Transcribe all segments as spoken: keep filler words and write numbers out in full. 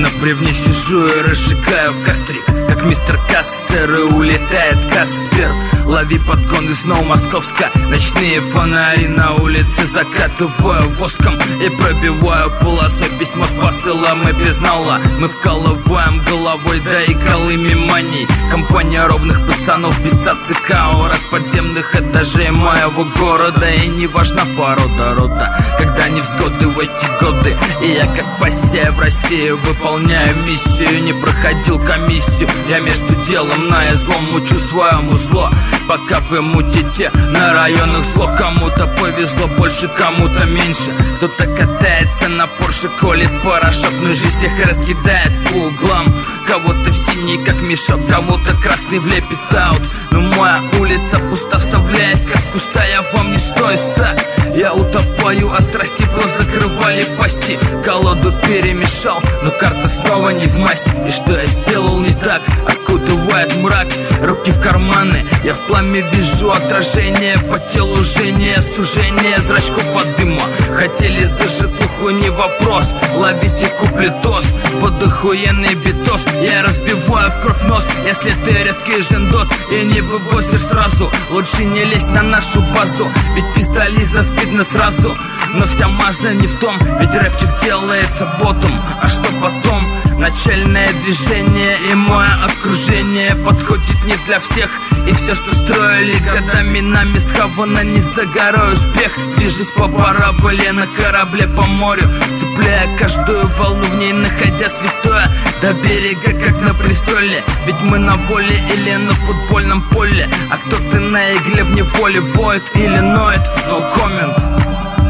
На бревне сижу и разжигаю кострик, как мистер Кастер, и улетает Каспер. Лови подгон из Новомосковска, ночные фонари на улице закатываю воском и пробиваю полосой письмо с посылом и без нала. Мы вкалываем головой, да и колыми маней. Компания ровных пацанов без цацикао, раз подземных этажей моего города. И не важна порода рода, когда невзгоды в эти годы. И я как посев в России выполняю миссию. Не проходил комиссию, я между делом на излом мучу своему зло. Пока вы мутите на районах зло, кому-то повезло больше, кому-то меньше. Кто-то катается на Порше, колет порошок, но жизнь всех раскидает по углам. Кого-то в синий, как мешок, кого-то красный влепит аут. Но моя улица пуста, вставляет как с куста. Я вам не стою ста, я утопаю от страсти, просто закрывали пасти. Колоду перемешал, но карта снова не в масть. И что я сделал не так? Окутывает мрак, руки в карманы, я в пламя вижу отражение. По телу жжение, сужение зрачков от дыма. Хотели за житуху, не вопрос, ловите куплетос под охуенный битос. Я разбиваю в кровь нос, если ты редкий жендос и не вывозишь сразу, лучше не лезть на нашу базу, ведь пистолизов видно сразу. Но вся маза не в том, ведь рэпчик делается ботом. А что потом? Начальное движение и мое окружение подходит не для всех. И все, что строили годами нами схавано не за горой успех. Движусь по параболе на корабле по морю, цепляя каждую волну в ней, находя святое до берега, как на престоле. Ведь мы на воле или на футбольном поле, а кто-то на игле в неволе воет или ноет. No comment.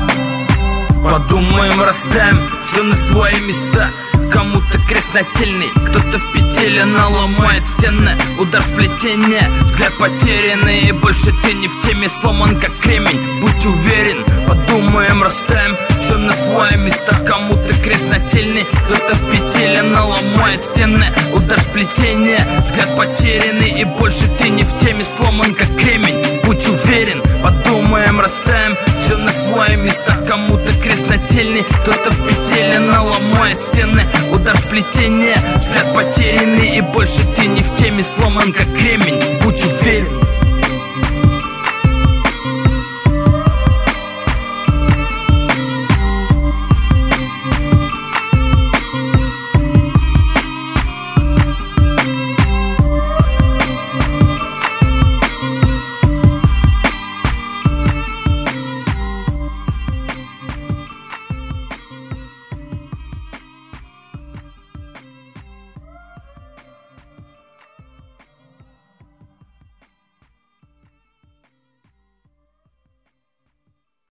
Подумаем, расставим все на свои места. Кому-то крест нательный, кто-то в петеле наломает стены. Удар сплетения, взгляд потерянный, и больше ты не в теме, сломан как кремень. Будь уверен, подумаем, расставим все на свои места. Кому-то крест нательный, кто-то в петеле наломает стены. Удар сплетения, взгляд потерянный, и больше ты не в теме, сломан как кремень. Будь уверен, подумаем, расставим все на свои места. Кому-то крест нательный, кто-то в петеле наломает стены. Удар сплетения, взгляд потерянный, и больше ты не в теме, сломан как кремень. Будь уверен.